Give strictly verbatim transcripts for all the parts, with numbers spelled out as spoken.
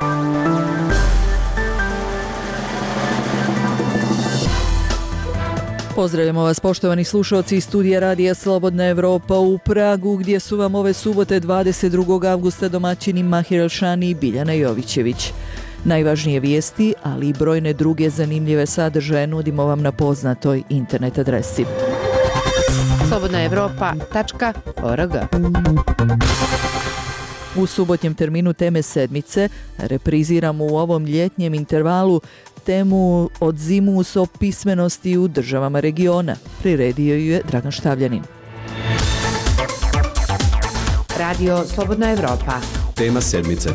Pozdravljamo vas, poštovani slušalci iz studija Radija Slobodna Evropa u Pragu, gdje su vam ove subote dvadeset drugog avgusta domaćini Mahir Elšani i Biljana Jovićević. Najvažnije vijesti, ali i brojne druge zanimljive sadržaje nudimo vam na poznatoj internet adresi slobodna evropa tačka org. U subotnjem terminu Teme sedmice repriziramo u ovom ljetnjem intervalu temu Od zimus o pismenosti u državama regiona. Priredio ju je Dragan Štavljanin. Radio Slobodna Evropa. Tema sedmice.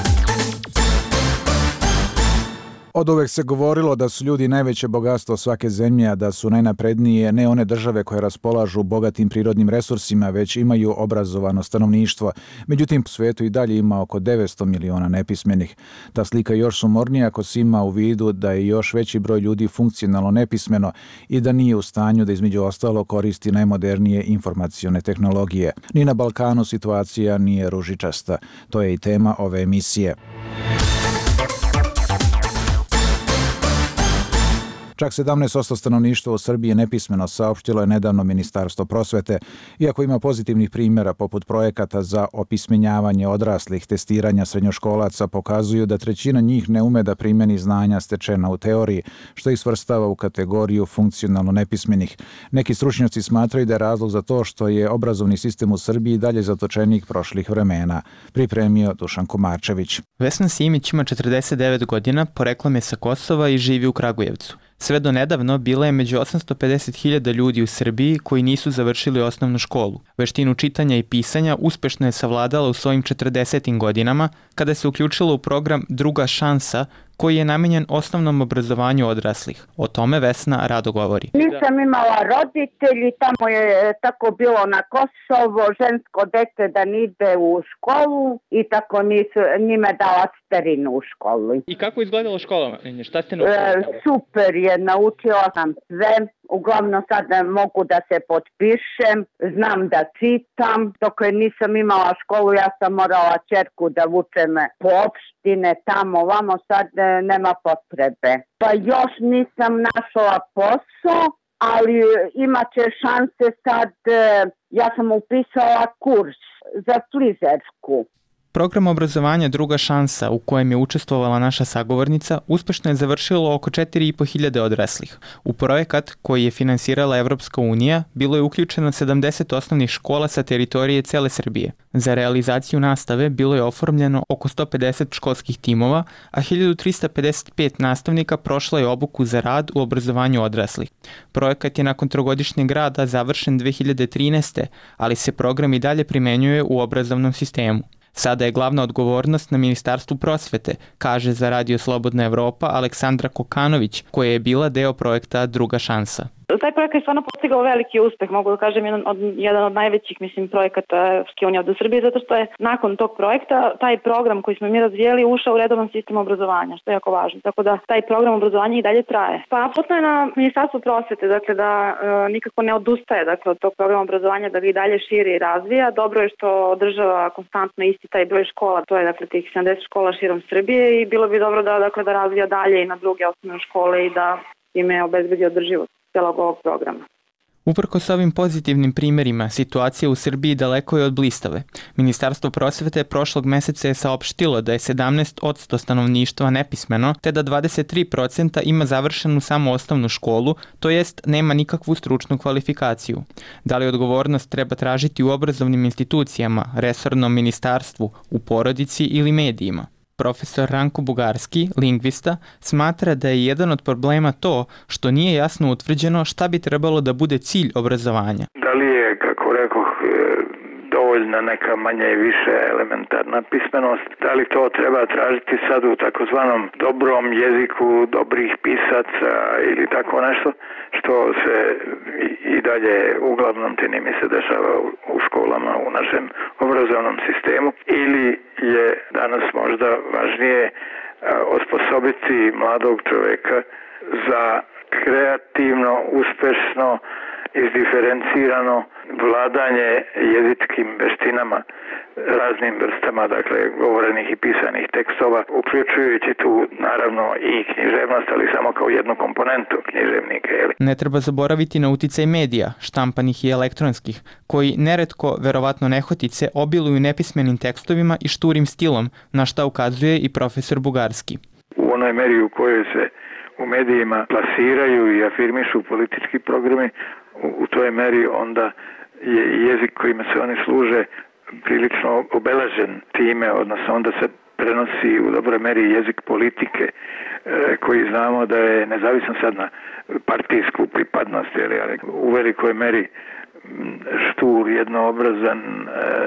Od uvek se govorilo da su ljudi najveće bogatstvo svake zemlje, a da su najnaprednije ne one države koje raspolažu bogatim prirodnim resursima, već imaju obrazovano stanovništvo. Međutim, u svijetu i dalje ima oko devetsto miliona nepismenih. Ta slika je još sumornija ako se ima u vidu da je još veći broj ljudi funkcionalno nepismeno i da nije u stanju da između ostalo koristi najmodernije informacione tehnologije. Ni na Balkanu situacija nije ružičasta. To je i tema ove emisije. Čak sedamnaest posto stanovništva u Srbiji je nepismeno, saopštilo je nedavno Ministarstvo prosvete. Iako ima pozitivnih primjera poput projekata za opismenjavanje odraslih, testiranja srednjoškolaca pokazuju da trećina njih ne ume da primjeni znanja stečena u teoriji, što ih svrstava u kategoriju funkcionalno nepismenih. Neki stručnjaci smatraju da je razlog za to što je obrazovni sistem u Srbiji dalje zatočenik prošlih vremena. Pripremio Dušan Komarčević. Vesna Simić ima četrdeset devet godina, poreklom je sa Kosova i živi u Kragujevcu. Sve do nedavno bila je među osamsto pedeset hiljada ljudi u Srbiji koji nisu završili osnovnu školu. Veštinu čitanja i pisanja uspešno je savladala u svojim četrdesetim godinama kada se uključila u program Druga šansa koji je namenjen osnovnom obrazovanju odraslih. O tome Vesna rado govori. Nisam imala roditelji, tamo je tako bilo na Kosovo, žensko dete da ne ide u školu i tako nisu njime dala starinu u školu. I kako je izgledala škola? Šta ste naučili? E, super je, naučila sam sve. Uglavnom sad mogu da se potpišem, znam da čitam. Dok nisam imala školu, ja sam morala ćerku da vučem po opštine, tamo, vamo, sad nema potrebe. Pa još nisam našla posao, ali imat će šanse sad, ja sam upisala kurs za frizersku. Program obrazovanja Druga šansa, u kojem je učestvovala naša sagovornica, uspešno je završilo oko četiri i po hiljade odraslih. U projekat koji je finansirala Evropska unija bilo je uključeno sedamdeset osnovnih škola sa teritorije cele Srbije. Za realizaciju nastave bilo je oformljeno oko sto pedeset školskih timova, a hiljadu trista pedeset pet nastavnika prošlo je obuku za rad u obrazovanju odraslih. Projekat je nakon trogodišnjeg rada završen dve hiljade trinaeste. ali se program i dalje primenjuje u obrazovnom sistemu. Sada je glavna odgovornost na Ministarstvu prosvete, kaže za Radio Slobodna Evropa Aleksandra Kokanović, koja je bila deo projekta Druga šansa. Taj projekat je stvarno postigao veliki uspeh, mogu da kažem jedan od, jedan od najvećih mislim, projekata Evropske unije od Srbije, zato što je nakon tog projekta taj program koji smo mi razvijeli ušao u redovan sistem obrazovanja, što je jako važno. Tako da taj program obrazovanja i dalje traje. Pa potpuno je na Ministarstvu prosvete, dakle da e, nikako ne odustaje dakle, od tog programa obrazovanja, da ga i dalje širi i razvija. Dobro je što održava konstantno isti taj broj škola, to je dakle tih sedamdeset škola širom Srbije i bilo bi dobro da dakle da razvija dalje i na druge osnovne škole i da ime obezbedi održivost celog ovog programa. Uprkos ovim pozitivnim primjerima, situacija u Srbiji daleko je od blistave. Ministarstvo prosvete prošlog meseca je saopštilo da je sedamnaest posto stanovništva nepismeno, te da dvadeset tri posto ima završenu samo osnovnu školu, to jest nema nikakvu stručnu kvalifikaciju. Da li odgovornost treba tražiti u obrazovnim institucijama, resornom ministarstvu, u porodici ili medijima? Profesor Ranko Bugarski, lingvista, smatra da je jedan od problema to što nije jasno utvrđeno šta bi trebalo da bude cilj obrazovanja. Da li je, kako rekoh, dovoljna neka manja i više elementarna pismenost? Da li to treba tražiti sad u takozvanom dobrom jeziku dobrih pisaca ili tako nešto što se i dalje uglavnom čini mi se dešava u školama u našem obrazovnom sistemu, ili je danas možda važnije osposobiti mladog čoveka za kreativno, uspešno izdiferencirano vladanje jezičkim veštinama, raznim vrstama, dakle, govorenih i pisanih tekstova, uključujući tu, naravno, i književnost, ali samo kao jednu komponentu književnika. Jeli? Ne treba zaboraviti na uticaj medija, štampanih i elektronskih, koji neretko, verovatno nehotice, obiluju nepismenim tekstovima i šturim stilom, na šta ukazuje i profesor Bugarski. U onoj meri u kojoj se u medijima plasiraju i afirmišu politički programi, u, u toj meri onda je jezik kojima se oni služe prilično obeležen time, odnosno onda se prenosi u dobroj meri jezik politike e, koji znamo da je nezavisan sad na partijsku pripadnost, ali u velikoj meri štur, jednoobrazan, e,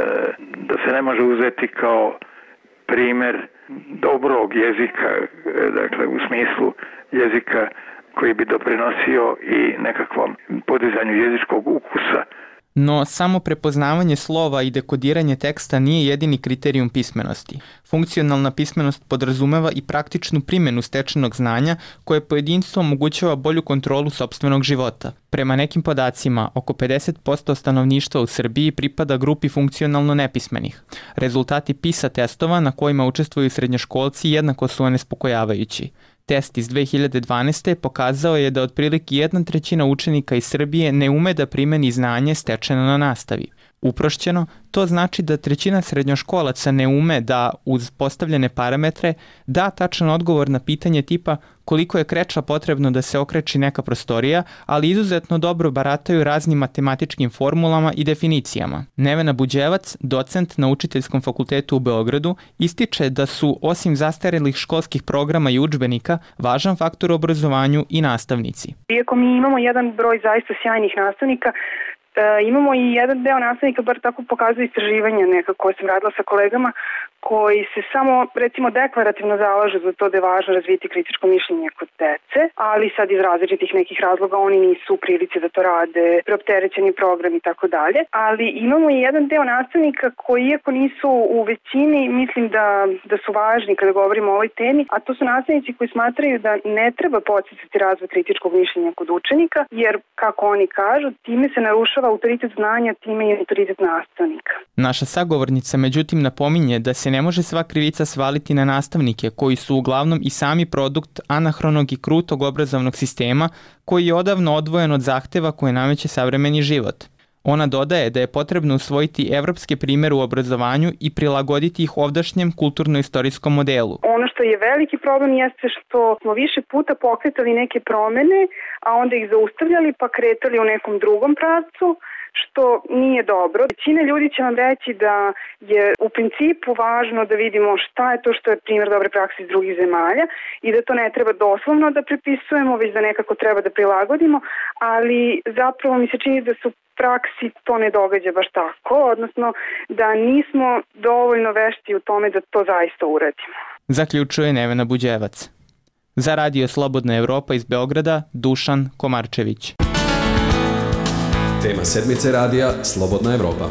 da se ne može uzeti kao primer dobrog jezika, e, dakle u smislu jezika koji bi doprinosio i nekakvom podizanju jezičkog ukusa. No, samo prepoznavanje slova i dekodiranje teksta nije jedini kriterijum pismenosti. Funkcionalna pismenost podrazumeva i praktičnu primjenu stečenog znanja koje pojedinstvu omogućava bolju kontrolu sopstvenog života. Prema nekim podacima, oko pedeset posto stanovništva u Srbiji pripada grupi funkcionalno nepismenih. Rezultati PISA testova na kojima učestvuju srednjoškolci jednako su onespokojavajući. Test iz dve hiljade dvanaeste. pokazao je da otprilike jedna trećina učenika iz Srbije ne ume da primeni znanje stečeno na nastavi. Uprošćeno, to znači da trećina srednjoškolaca ne ume da, uz postavljene parametre, da tačan odgovor na pitanje tipa koliko je kreča potrebno da se okreči neka prostorija, ali izuzetno dobro barataju raznim matematičkim formulama i definicijama. Nevena Buđevac, docent na Učiteljskom fakultetu u Beogradu, ističe da su, osim zastarelih školskih programa i udžbenika, važan faktor u obrazovanju i nastavnici. Iako mi imamo jedan broj zaista sjajnih nastavnika, E, imamo i jedan deo nastavnika, bar tako pokazuju istraživanja neka koje sam radila sa kolegama, koji se samo, recimo, deklarativno zalažu za to da je važno razviti kritičko mišljenje kod dece, ali sad iz različitih nekih razloga oni nisu u prilici da to rade, preopterećeni program i tako dalje. Ali imamo i jedan deo nastavnika koji, iako nisu u većini, mislim da, da su važni kada govorimo o ovoj temi, a to su nastavnici koji smatraju da ne treba podsticati razvoj kritičkog mišljenja kod učenika, jer, kako oni kažu, time se narušava autoritet znanja, time i autoritet nastavnika. Naša sagovornica međutim napominje da se ne može sva krivica svaliti na nastavnike koji su uglavnom i sami produkt anahronog i krutog obrazovnog sistema koji je odavno odvojen od zahteva koje nameće savremeni život. Ona dodaje da je potrebno usvojiti evropske primere u obrazovanju i prilagoditi ih ovdašnjem kulturno-istorijskom modelu. Ono što je veliki problem jeste što smo više puta pokretali neke promene, a onda ih zaustavljali pa kretali u nekom drugom pravcu, što nije dobro. Većina ljudi će vam reći da je u principu važno da vidimo šta je to što je primjer dobre prakse iz drugih zemalja i da to ne treba doslovno da prepisujemo, već da nekako treba da prilagodimo, ali zapravo mi se čini da su praksi to ne događa baš tako, odnosno da nismo dovoljno vešti u tome da to zaista uradimo. Zaključuje Nevena Buđevac. Za Radio Slobodna Evropa iz Beograda, Dušan Komarčević. Tema sedmice radija Slobodna Evropa.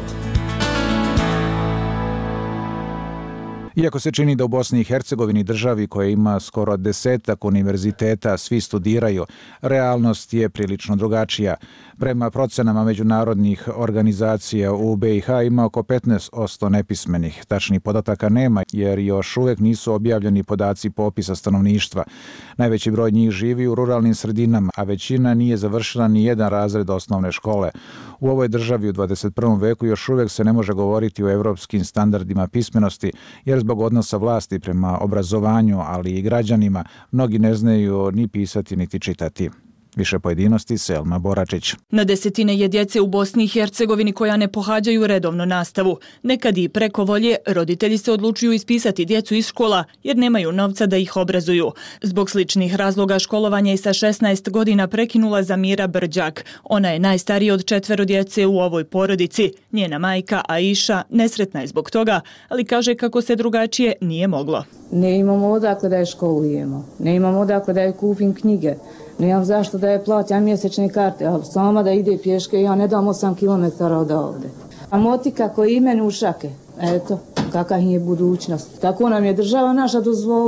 Iako se čini da u Bosni i Hercegovini, državi koja ima skoro desetak univerziteta, svi studiraju, realnost je prilično drugačija. Prema procenama međunarodnih organizacija u B i H ima oko petnaest posto nepismenih. Tačnih podataka nema jer još uvek nisu objavljeni podaci popisa stanovništva. Najveći broj njih živi u ruralnim sredinama, a većina nije završila ni jedan razred osnovne škole. U ovoj državi u dvadeset prvom veku još uvek se ne može govoriti o evropskim standardima pismenosti, jer zbog odnosa vlasti prema obrazovanju, ali i građanima, mnogi ne znaju ni pisati niti čitati. Više pojedinosti, Selma Boračić. Na desetine je djece u Bosni i Hercegovini koja ne pohađaju redovno nastavu. Nekad i preko volje roditelji se odlučuju ispisati djecu iz škola jer nemaju novca da ih obrazuju. Zbog sličnih razloga školovanja je sa šesnaest godina prekinula Zamira Brđak. Ona je najstarija od četvero djece u ovoj porodici. Njena majka Aisha nesretna je zbog toga, ali kaže kako se drugačije nije moglo. Ne imamo odakle da je školujemo, ne imamo odakle da je kupim knjige. Nemam zašto da je plaćam mjesečne karte, a sama da ide pješke, ja ne dam osam kilometara od ovde. A motika koji imenu u šake, eto, kakav je budućnost. Tako nam je država naša dozvolila.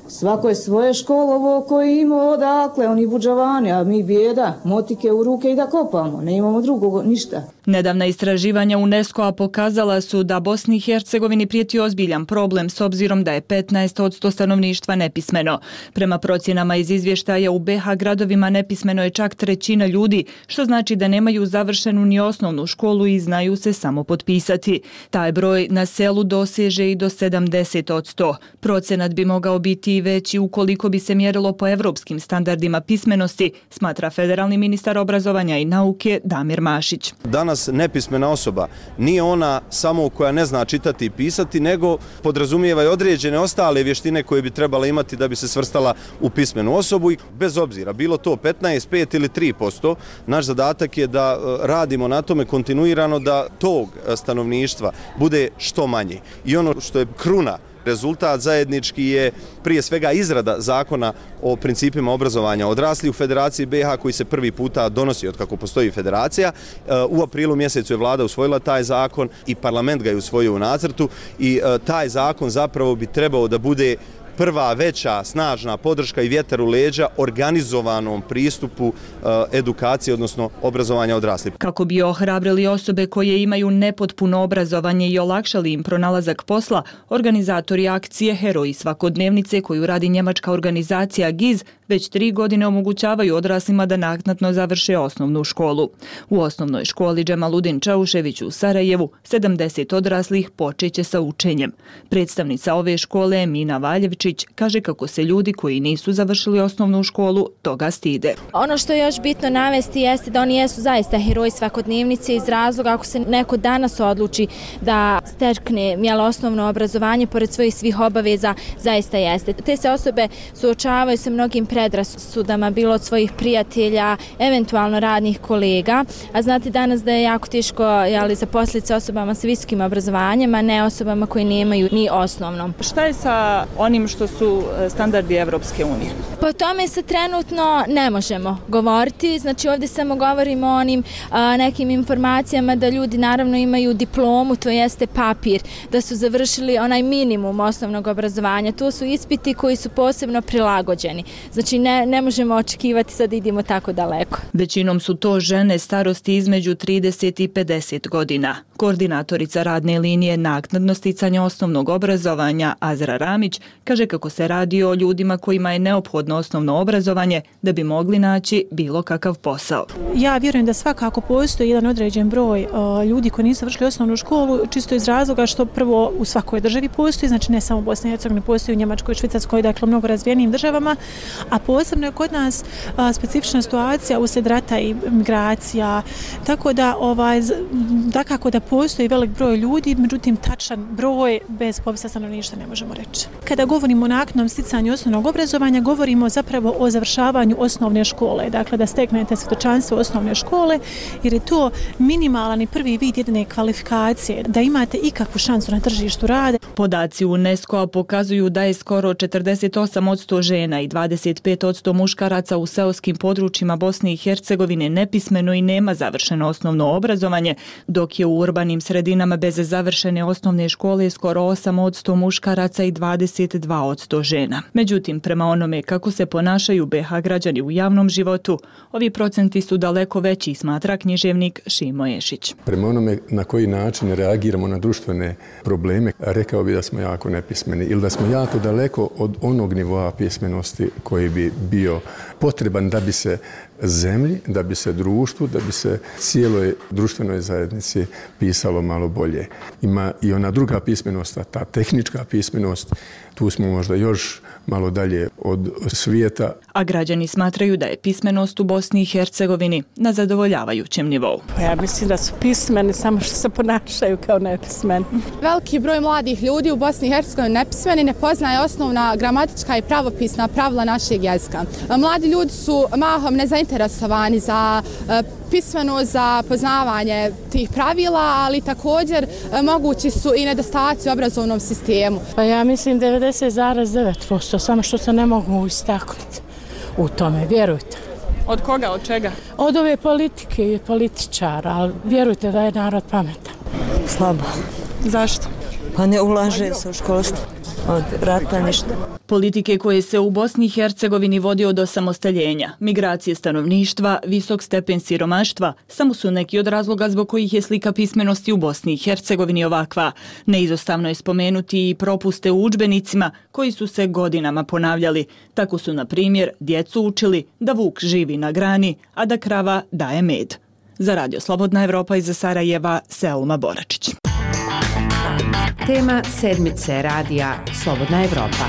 Svako je svoje školovo koje ima odakle, oni buđavani, a mi bijeda, motike u ruke i da kopamo, ne imamo drugog ništa. Nedavna istraživanja UNESCO-a pokazala su da Bosni i Hercegovini prijeti ozbiljan problem s obzirom da je petnaest posto stanovništva nepismeno. Prema procjenama iz izvještaja u be ha gradovima nepismeno je čak trećina ljudi, što znači da nemaju završenu ni osnovnu školu i znaju se samo potpisati. Taj broj na selu doseže i do sedamdeset posto. Procenat bi mogao biti i veći ukoliko bi se mjerilo po evropskim standardima pismenosti, smatra federalni ministar obrazovanja i nauke Damir Mašić. Danas nepismena osoba nije ona samo koja ne zna čitati i pisati, nego podrazumijeva i određene ostale vještine koje bi trebala imati da bi se svrstala u pismenu osobu. I bez obzira, bilo to petnaest, pet ili tri posto, naš zadatak je da radimo na tome kontinuirano da tog stanovništva bude što manje. I ono što je kruna rezultat zajednički je prije svega izrada zakona o principima obrazovanja odraslih u Federaciji be ha koji se prvi puta donosi od kako postoji federacija. U aprilu mjesecu je vlada usvojila taj zakon i parlament ga je usvojio u nacrtu i taj zakon zapravo bi trebao da bude prva veća snažna podrška i vjetar u leđa organizovanom pristupu edukacije, odnosno obrazovanja odraslih. Kako bi ohrabrili osobe koje imaju nepotpuno obrazovanje i olakšali im pronalazak posla, organizatori akcije Heroji svakodnevnice koju radi njemačka organizacija giz već tri godine omogućavaju odraslima da naknadno završe osnovnu školu. U osnovnoj školi Džemaludin Čaušević u Sarajevu sedamdeset odraslih počeće sa učenjem. Predstavnica ove škole Emina Valjevčić kaže kako se ljudi koji nisu završili osnovnu školu toga stide. Ono što je još bitno navesti jeste da oni jesu zaista heroji svakodnevnice iz razloga ako se neko danas odluči da stekne mjelo osnovno obrazovanje pored svojih svih obaveza, zaista jeste. Te se osobe suočavaju sa mnogim predrasudama, bilo od svojih prijatelja, eventualno radnih kolega, a znate danas da je jako teško jeli, zaposliti se osobama sa visokim obrazovanjem, a ne osobama koji nemaju ni osnovno. Šta je sa onim što su standardi Evropske unije? Po tome se trenutno ne možemo govoriti, znači ovdje samo govorimo o onim a, nekim informacijama da ljudi naravno imaju diplomu, to jeste papir, da su završili onaj minimum osnovnog obrazovanja. To su ispiti koji su posebno prilagođeni. Znači ne, ne možemo očekivati sad idemo tako daleko. Većinom su to žene starosti između trideset i pedeset godina. Koordinatorica radne linije naknadno sticanja osnovnog obrazovanja Azra Ramić kaže kako se radi o ljudima kojima je neophodno osnovno obrazovanje da bi mogli naći bilo kakav posao. Ja vjerujem da svakako postoji jedan određen broj uh, ljudi koji nisu završili osnovnu školu, čisto iz razloga što prvo u svakoj državi postoji, znači ne samo u Bosni i Hercegovini, postoji u Njemačkoj, Švicarskoj, dakle u mnogo razvijenijim državama, a posebno je kod nas uh, specifična situacija uslijed rata i migracija, tako da ovaj, dakako da postoji velik broj ljudi, međutim tačan broj bez popisa stanovništva ne možemo reći. Kada govorimo o naknadnom sticanju osnovnog obrazovanja, govorimo zapravo o završavanju osnovne škole, dakle da steknete svjedočanstvo osnovne škole, jer je to minimalan i prvi vid jedne kvalifikacije, da imate ikakvu šansu na tržištu rada. Podaci UNESCO-a pokazuju da je skoro četrdeset osam posto žena i dvadeset pet posto muškaraca u seoskim područjima Bosne i Hercegovine nepismeno i nema završeno osnovno obrazovanje, dok je u urbanim sredinama bez završene osnovne škole skoro osam posto muškaraca i dvadeset dva posto žena. Međutim, prema onome kako se ponašaju be ha građani u javnom životu, ovi procenti su daleko veći, smatra književnik Šimo Ješić. Prema onome na koji način reagiramo na društvene probleme, rekao bi da smo jako nepismeni ili da smo jako daleko od onog nivoa pismenosti koji bi bio potreban da bi se zemlji, da bi se društvu, da bi se cijeloj društvenoj zajednici pisalo malo bolje. Ima i ona druga pismenost, ta tehnička pismenost, tu smo možda još malo dalje od svijeta. A građani smatraju da je pismenost u Bosni i Hercegovini na zadovoljavajućem nivou. Pa ja mislim da su pismeni, samo što se ponašaju kao nepismeni. Veliki broj mladih ljudi u Bosni i Hercegovini nepismeni, ne poznaje osnovna gramatička i pravopisna pravila našeg jezika. Mladi ljudi su mahom nezainteresovani za pismeno, za poznavanje tih pravila, ali također mogući su i nedostaci u obrazovnom sistemu. Pa ja mislim devedeset zarez devet posto, samo što se ne mogu istaknuti u tome, vjerujte. Od koga, od čega? Od ove politike i političara, ali vjerujte da je narod pametan. Slabo. Zašto? Pa ne ulaže se u školstvo. od rata ništa. Politike koje se u Bosni i Hercegovini vodi od osamostaljenja, migracije stanovništva, visok stepen siromaštva, samo su neki od razloga zbog kojih je slika pismenosti u Bosni i Hercegovini ovakva. Neizostavno je spomenuti i propuste u udžbenicima koji su se godinama ponavljali. Tako su, na primjer, djecu učili da vuk živi na grani, a da krava daje med. Za Radio Slobodna Evropa iz Sarajeva, Selma Boračić. Tema sedmice radija Slobodna Evropa.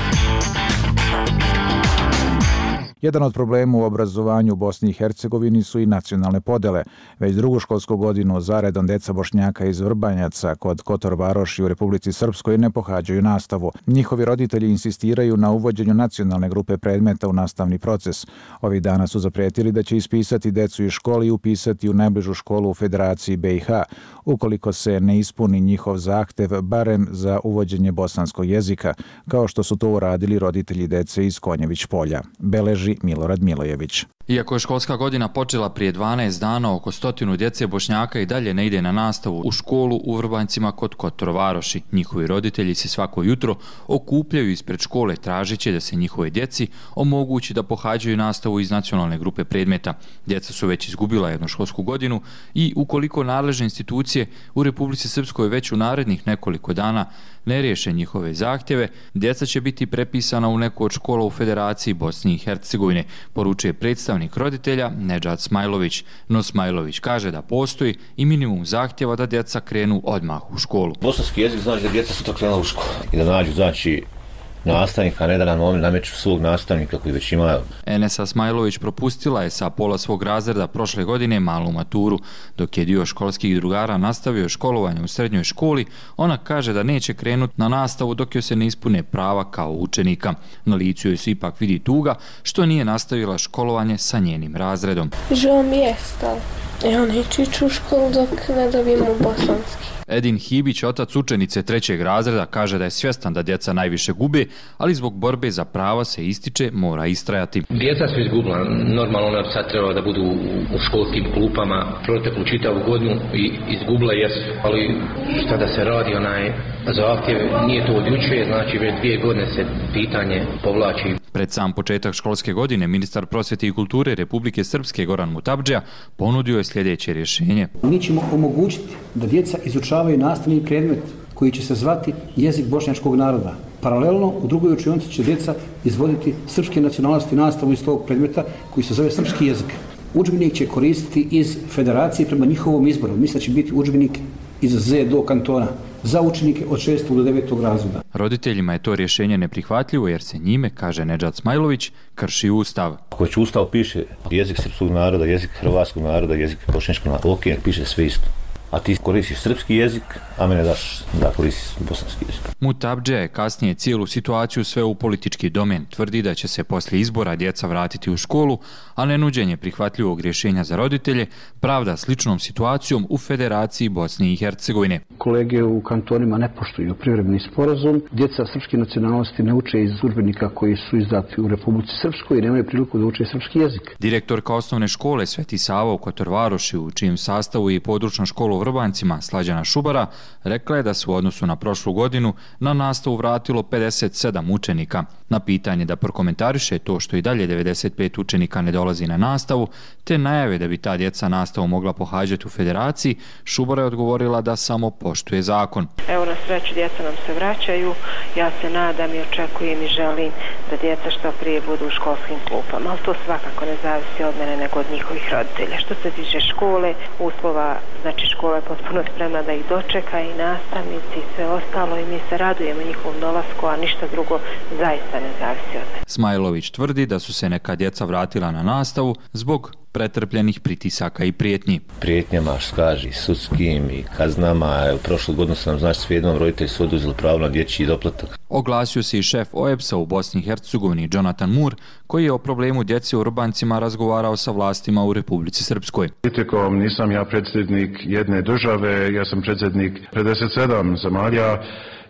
Jedan od problema u obrazovanju u Bosni i Hercegovini su i nacionalne podele. Već drugu školsku godinu zaredom deca Bošnjaka iz Vrbanjaca kod Kotor Varoši u Republici Srpskoj ne pohađaju nastavu. Njihovi roditelji insistiraju na uvođenju nacionalne grupe predmeta u nastavni proces. Ovih dana su zapretili da će ispisati decu iz škole i upisati u najbližu školu u Federaciji B i H, ukoliko se ne ispuni njihov zahtev barem za uvođenje bosanskog jezika, kao što su to uradili roditelji dece iz Konjević polja. Beleži Milorad Milojević. Iako je školska godina počela prije dvanaest dana, oko stotinu djece Bošnjaka i dalje ne ide na nastavu u školu u Vrbanjcima kod Kotor Varoši. Njihovi roditelji se svako jutro okupljaju ispred škole tražeći da se njihove djeci omogući da pohađaju nastavu iz nacionalne grupe predmeta. Djeca su već izgubila jednu školsku godinu i ukoliko nadležne institucije u Republici Srpskoj već u narednih nekoliko dana ne riješe njihove zahtjeve, djeca će biti prepisana u neku od škola u Federaciji Bosni i Hercegovine, poručuje predstavnik roditelja Nedžad Smajlović. No Smajlović kaže da postoji i minimum zahtjeva da djeca krenu odmah u školu. Bosanski jezik znači da djeca sutra krenula u školu i da nađu znači nastavnika, ne da nam oni nameću svog nastavnika koji već ima. Enesa Smajlović propustila je sa pola svog razreda prošle godine malu maturu. Dok je dio školskih drugara nastavio školovanje u srednjoj školi, ona kaže da neće krenuti na nastavu dok joj se ne ispune prava kao učenika. Na licu joj se ipak vidi tuga što nije nastavila školovanje sa njenim razredom. Žao mi je stalo. Ja neću ići u školu dok ne dobijemo bosanski. Edin Hibić, otac učenice trećeg razreda, kaže da je svjestan da djeca najviše gube, ali zbog borbe za prava se ističe mora istrajati. Djeca su izgubila. Normalno ona sad treba da budu u školskim klupama proteklu čitavu godinu i izgubila jesu. Ali šta da se radi, onaj zahtjev nije to od juče, znači već dvije godine se pitanje povlači. Pred sam početak školske godine ministar prosvjete i kulture Republike Srpske Goran Mutabdžija ponudio je sljedeće rješenje. Mi ćemo omogućiti da djeca izučavaju nastavni predmet koji će se zvati jezik bošnjačkog naroda. Paralelno u drugoj učionici će djeca izvoditi srpske nacionalnosti nastavu iz tog predmeta koji se zove srpski jezik. Udžbenik će koristiti iz federacije prema njihovom izboru. Mislim da će biti udžbenik iz Z do kantona za učenike od šestog do devetog razreda. Roditeljima je to rješenje neprihvatljivo jer se njime, kaže Nedžad Smajlović, krši ustav. Ako će ustav piše jezik srpskog naroda, jezik hrvatskog naroda, jezik bošnjačkog naroda, ok, piše sve isto. A ti koristiš srpski jezik, a mene daš da koristiš bosanski jezik. Mutabdžija je kasnije cijelu situaciju sve u politički domen. Tvrdi da će se poslije izbora djeca vratiti u školu, a nenuđenje prihvatljivog rješenja za roditelje pravda sličnom situacijom u Federaciji Bosne i Hercegovine. Kolege u kantonima ne poštuju privremeni sporazum. Djeca srpske nacionalnosti ne uče iz udžbenika koji su izdati u Republici Srpskoj i nemaju priliku da uče srpski jezik. Direktorka osnovne škole Sveti Sava u Kotor Varoši, u čijem sastavu je područna škola u Vrbanjcima, Slađana Šubara, rekla je da se u odnosu na prošlu godinu na nastavu vratilo pedeset sedam učenika. Na pitanje da prokomentariše to što i dalje devedeset pet učenika ne dolazi na nastavu, te najave da bi ta djeca nastavu mogla pohađati u Federaciji, Šubara je odgovorila da samo poštuje zakon. Evo, na sreću djeca nam se vraćaju, ja se nadam i očekujem i želim da djeca što prije budu u školskim klupama, ali to svakako ne zavisi od mene nego od njihovih roditelja. Što se tiče škole, uslova, znači škola je potpuno spremna da ih dočeka i nastavnici i sve ostalo i mi se radujemo njihovom dolasku, a ništa drugo zaista ne zavisi od mene. Smajlović tvrdi da su se neka djeca vratila na nastavu zbog pretrpljenih pritisaka i prijetnji. Prijetnjama, skaži, sudskim i kaznama. U prošlu godinu sam, znači, s jednom roditelji su oduzeli pravo na dječji doplatak. Oglasio se i šef O E B S-a u Bosni i Hercegovini, Jonathan Moore, koji je o problemu djece u Vrbanjcima razgovarao sa vlastima u Republici Srpskoj. Kritikom nisam ja predsjednik jedne države, ja sam predsjednik pedeset sedam zemalja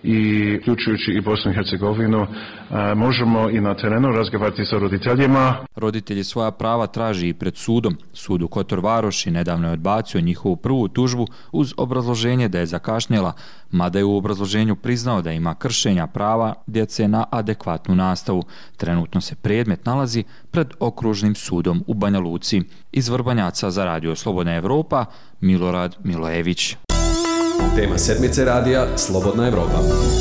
i uključujući i Bosnu i Hercegovinu, možemo i na terenu razgovarati sa roditeljima. Roditelji svoja prava traži i pred sudom. Sud u Kotor Varoši nedavno je odbacio njihovu prvu tužbu uz obrazloženje da je zakašnjela, mada je u obrazloženju priznao da ima kršenja prava djece na adekvatnu nastavu. Trenutno se predmet nalazi pred okružnim sudom u Banja Luci. Iz Vrbanjaca za Radio Slobodna Evropa, Milorad Milojević. Tema sedmice radija Slobodna Evropa.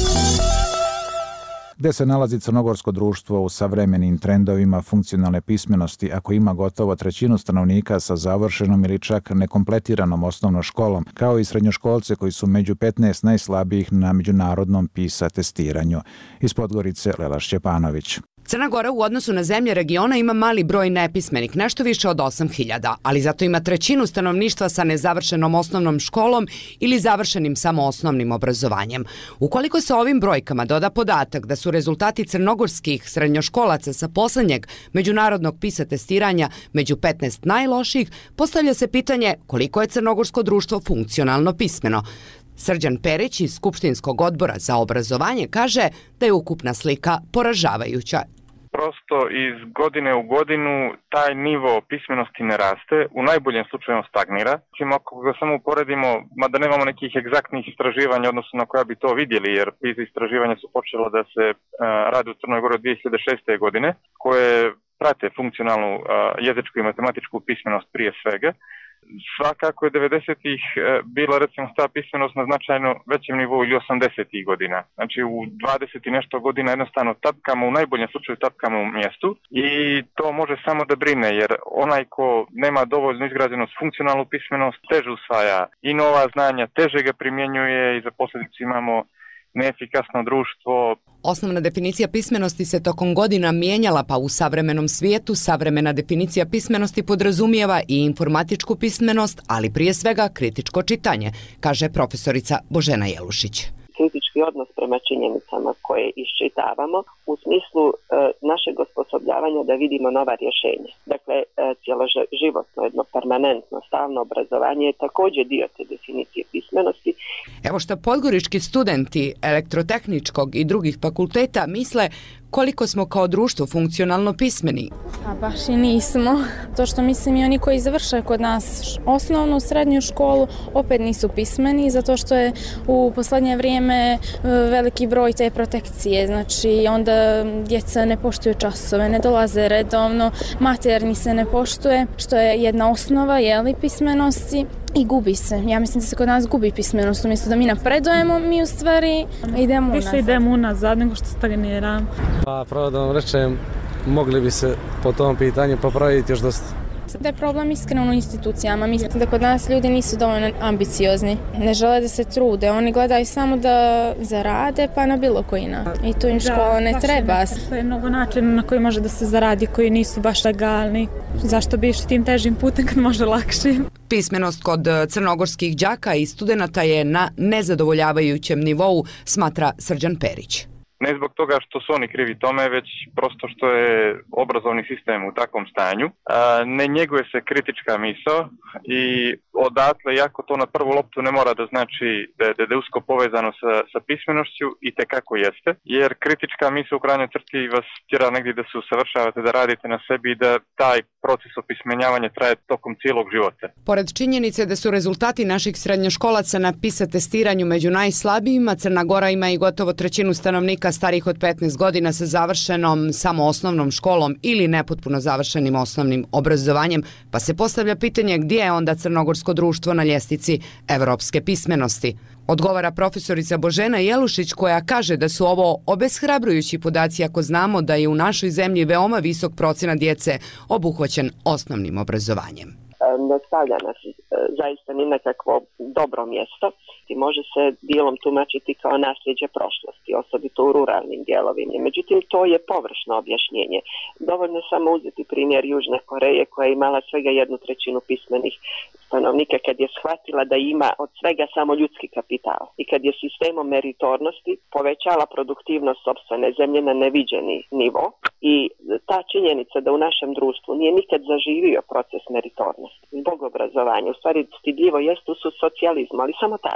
Gde se nalazi crnogorsko društvo u savremenim trendovima funkcionalne pismenosti ako ima gotovo trećinu stanovnika sa završenom ili čak nekompletiranom osnovnom školom, kao i srednjoškolce koji su među petnaest najslabijih na međunarodnom PISA testiranju. Iz Podgorice Lela Šćepanović. Crna Gora u odnosu na zemlje regiona ima mali broj nepismenih, nešto više od osam hiljada, ali zato ima trećinu stanovništva sa nezavršenom osnovnom školom ili završenim samo osnovnim obrazovanjem. Ukoliko se ovim brojkama doda podatak da su rezultati crnogorskih srednjoškolaca sa poslednjeg međunarodnog PISA testiranja među petnaest najlošijih, postavlja se pitanje koliko je crnogorsko društvo funkcionalno pismeno. Srđan Perić iz Skupštinskog odbora za obrazovanje kaže da je ukupna slika poražavajuća. Prosto iz godine u godinu taj nivo pismenosti ne raste, u najboljem slučaju stagnira. Ako ga samo uporedimo, mada nemamo nekih egzaktnih istraživanja odnosno na koja bi to vidjeli, jer PISA istraživanja su počela da se uh, radi u Crnoj Gori od dvije hiljade šeste. godine, koje prate funkcionalnu uh, jezičku i matematičku pismenost prije svega. Svakako je devedesetih bila recimo ta pismenost na značajno većem nivou ili osamdesetih godina. Znači u dvadeset i nešto godina jednostavno tapkamo, u najboljem slučaju tapkamo u mjestu i to može samo da brine jer onaj ko nema dovoljno izgrađenu funkcionalnu pismenost teže usvaja i nova znanja, teže ga primjenjuje i za posljedicu imamo neefikasno društvo. Osnovna definicija pismenosti se tokom godina mijenjala, pa u savremenom svijetu savremena definicija pismenosti podrazumijeva i informatičku pismenost, ali prije svega kritičko čitanje, kaže profesorica Božena Jelušić. Kritički odnos prema činjenicama koje iščitavamo u smislu e, našeg osposobljavanja da vidimo nova rješenja. Dakle, e, cjeloživotno, jedno permanentno, stalno obrazovanje je također dio te definicije pismenosti. Evo što podgorički studenti elektrotehničkog i drugih fakulteta misle koliko smo kao društvo funkcionalno pismeni. A baš i nismo. To što mislim i oni koji završaju kod nas osnovnu, srednju školu, opet nisu pismeni, zato što je u posljednje vrijeme veliki broj te protekcije. Znači onda djeca ne poštuju časove, ne dolaze redovno, maternji se ne poštuje, što je jedna osnova jeli, pismenosti. I gubi se. Ja mislim da se kod nas gubi pismenost. Umjesto da mi napredujemo, mi u stvari idemo unazad. Više idemo unazad nego što stagniramo. Pa pravo da vam rečem, mogli bi se po tom pitanju popraviti još dosta. Da je problem iskreno u institucijama. Mislim da kod nas ljudi nisu dovoljno ambiciozni. Ne žele da se trude. Oni gledaju samo da zarade pa na bilo koji način. I to im škola ne treba. Postoje mnogo načina na koji može da se zaradi koji nisu baš legalni. Zašto bi išli tim težim putem kad može lakše? Pismenost kod crnogorskih đaka i studenata je na nezadovoljavajućem nivou, smatra Srđan Perić. Ne zbog toga što su oni krivi tome, već prosto što je obrazovni sistem u takvom stanju. Ne njeguje se kritička misao i odatle, jako to na prvu loptu ne mora da znači da je, da je usko povezano sa, sa pismenošću i tekako jeste, jer kritička misao u krajnjoj crti vas tjera negdje da se usavršavate, da radite na sebi i da taj proces opismenjavanja traje tokom cijelog života. Pored činjenice da su rezultati naših srednjoškolaca na PISA testiranju među najslabijima, Crna Gora ima i gotovo trećinu stanovnika starih od petnaest godina sa završenom samo osnovnom školom ili nepotpuno završenim osnovnim obrazovanjem, pa se postavlja pitanje gdje je onda crnogorsko društvo na ljestvici evropske pismenosti. Odgovara profesorica Božena Jelušić koja kaže da su ovo obeshrabrujući podaci ako znamo da je u našoj zemlji veoma visok procenat djece obuhvaćen osnovnim obrazovanjem. Ne stavlja nas zaista ni nekakvo dobro mjesto i može se dijelom tumačiti kao nasljeđe prošlosti, osobito u ruralnim dijelovima. Međutim, to je površno objašnjenje. Dovoljno je samo uzeti primjer Južne Koreje koja je imala svega jednu trećinu pismenih stanovnika kad je shvatila da ima od svega samo ljudski kapital i kad je sistemom meritornosti povećala produktivnost sopstvene zemlje na neviđeni nivo i ta činjenica da u našem društvu nije nikad zaživio proces meritornosti zbog obrazovanja. U stvari stidljivo jest u socijalizmu, ali samo tada.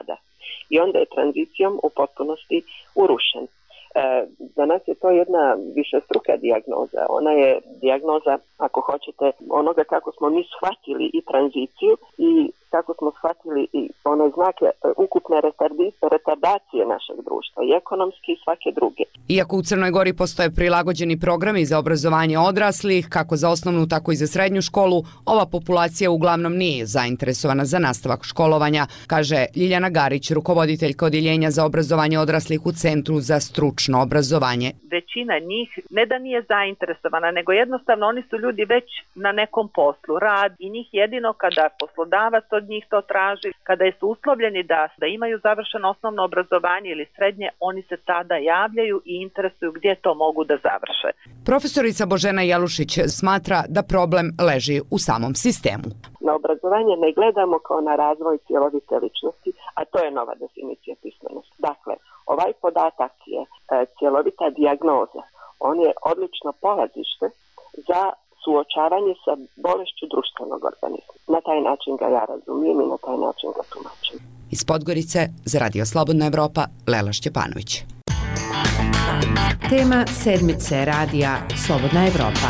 i onda je tranzicijom u potpunosti urušen. Za nas je to jedna višestruka dijagnoza. Ona je dijagnoza, ako hoćete, onoga kako smo mi shvatili i tranziciju i kako smo shvatili i one znake ukupne retardacije našeg društva, i ekonomski i svake druge. Iako u Crnoj Gori postoje prilagođeni programi za obrazovanje odraslih, kako za osnovnu, tako i za srednju školu, ova populacija uglavnom nije zainteresovana za nastavak školovanja, kaže Ljiljana Garić, rukovoditeljka Odjeljenja za obrazovanje odraslih u Centru za stručno obrazovanje. Većina njih ne da nije zainteresovana, nego jednostavno oni su ljudi već na nekom poslu, rad, i njih jedino kada poslodavac od njih to traži, kada su uslovljeni da, da imaju završeno osnovno obrazovanje ili srednje, oni se tada javljaju i interesuju gdje to mogu da završe. Profesorica Božena Jelušić smatra da problem leži u samom sistemu. Na obrazovanje ne gledamo kao na razvoj cjelovite ličnosti, a to je nova definicija pismenosti. Dakle, ovaj podatak je e, cjelovita dijagnoza. On je odlično polazište za suočavanje sa bolešću društvenog organizma. Na taj način ga ja razumijem i na taj način ga tumačim. Iz Podgorice za Radio Slobodna Evropa, Lela Šćepanović. Tema sedmice radija Slobodna Evropa.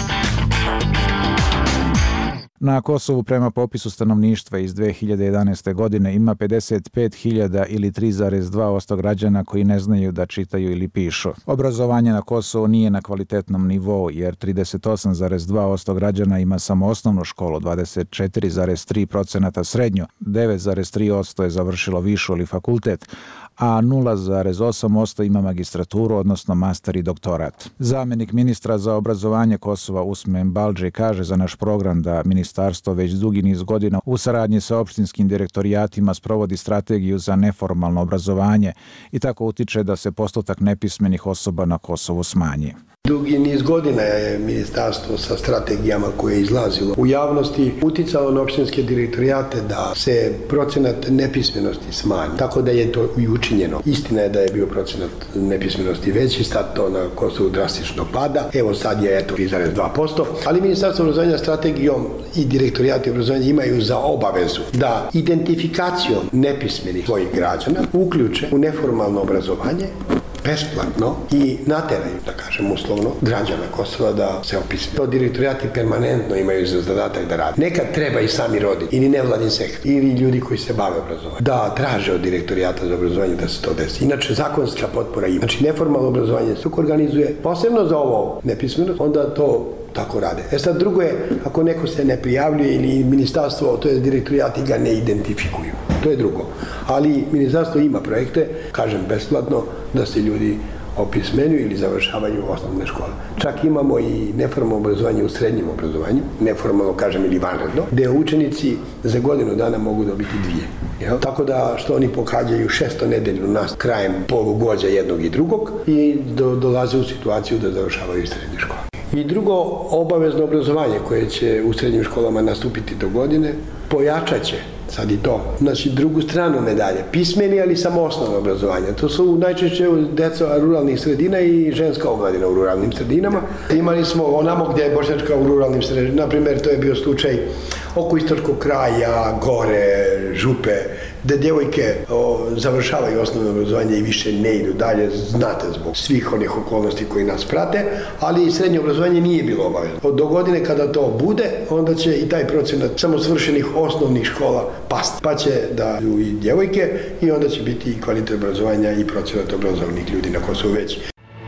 Na Kosovu prema popisu stanovništva iz dve hiljade jedanaeste. godine ima pedeset pet hiljada ili tri zarez dva posto građana koji ne znaju da čitaju ili pišu. Obrazovanje na Kosovu nije na kvalitetnom nivou jer trideset osam zarez dva posto građana ima samo osnovnu školu, dvadeset četiri zarez tri posto srednju, devet zarez tri posto je završilo višu ili fakultet, a nula zarez osam posto ima magistraturu, odnosno master i doktorat. Zamjenik ministra za obrazovanje Kosova Usmen Baldži kaže za naš program da ministarstvo već dugi niz godina u saradnji sa opštinskim direktorijatima sprovodi strategiju za neformalno obrazovanje i tako utiče da se postotak nepismenih osoba na Kosovu smanji. Dugi niz godina je ministarstvo sa strategijama koje je izlazilo u javnosti uticalo na opštinske direktorijate da se procenat nepismenosti smanji. Tako da je to i učinjeno. Istina je da je bio procenat nepismenosti veći, sad to na Kosovu drastično pada. Evo sad je eto tri zarez dva posto. Ali ministarstvo obrazovanja strategijom i direktorijati obrazovanja imaju za obavezu da identifikacijom nepismenih svojih građana uključe u neformalno obrazovanje besplatno i nateraju, da kažem uslovno, građana Kosova da se opisme. To direktorijati permanentno imaju za zadatak da rade. Nekad treba i sami roditelji, ili nevladin sektor, ili ljudi koji se bave obrazovanjem, da traže od direktorijata za obrazovanje da se to desi. Inače, zakonska potpora ima. Znači, neformalno obrazovanje se organizuje, posebno za ovo nepismenost, onda to tako rade. E sad, drugo je, ako neko se ne prijavljuje ili ministarstvo, to je direktorijati ga ne identifikuju. To je drugo. Ali ministarstvo ima projekte, kažem besplatno, da se ljudi opismenjuju ili završavaju osnovne škole. Čak imamo i neformalno obrazovanje u srednjem obrazovanju, neformalno kažem ili vanredno, gdje učenici za godinu dana mogu dobiti dvije. Jel? Tako da što oni pohađaju šesto nedelju nas krajem polugođa jednog i drugog i do, dolaze u situaciju da završavaju srednje škole. I drugo, obavezno obrazovanje koje će u srednjim školama nastupiti do godine, pojačat će sad i to. Znači, drugu stranu medalje. Pismeni, ali samo osnovno obrazovanje. To su najčešće deca ruralnih sredina i ženska omladina u ruralnim sredinama. Imali smo onamo gdje je bošnjačka u ruralnim sredinama. Naprimjer, to je bio slučaj oko istočkog kraja, gore, župe, gdje djevojke o, završavaju osnovno obrazovanje i više ne idu dalje, znate, zbog svih onih okolnosti koji nas prate, ali srednje obrazovanje nije bilo obavezno. Do godine kada to bude, onda će i taj procenat samosvršenih osnovnih škola pasti. Pa će da idu i djevojke i onda će biti i kvalitet obrazovanja i procenat obrazovnih ljudi na Kosovu veći.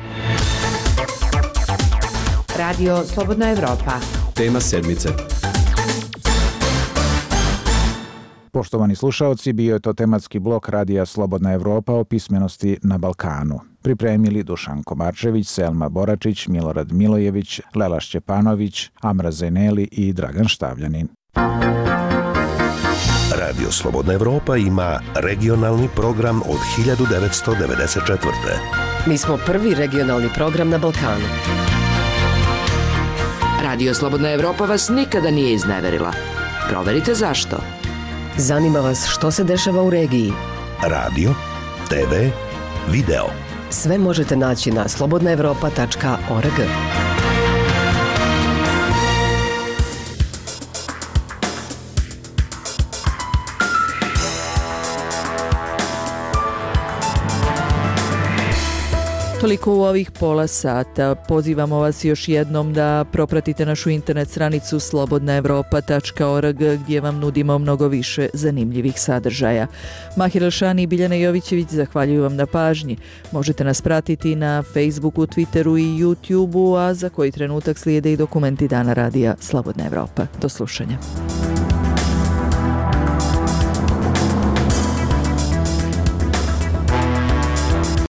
Radio Slobodna Evropa. Tema sedmice. Poštovani slušaoci, bio je to tematski blok Radija Slobodna Evropa o pismenosti na Balkanu. Pripremili Dušan Komarčević, Selma Boračić, Milorad Milojević, Lela Šćepanović, Amra Zeneli i Dragan Štavljanin. Radio Slobodna Evropa ima regionalni program od hiljadu devetsto devedeset četvrte. Mi smo prvi regionalni program na Balkanu. Radio Slobodna Evropa vas nikada nije izneverila. Proverite zašto. Zanima vas što se dešava u regiji. Radio, te ve, video. Sve možete naći na slobodna evropa tačka org. Toliko u ovih pola sata. Pozivamo vas još jednom da propratite našu internet stranicu slobodna evropa tačka org gdje vam nudimo mnogo više zanimljivih sadržaja. Mahir Elšani i Biljana Jovićević zahvaljuju vam na pažnji. Možete nas pratiti na Facebooku, Twitteru i YouTubeu, a za koji trenutak slijede i dokumenti Dana radija Slobodna Evropa. Do slušanja.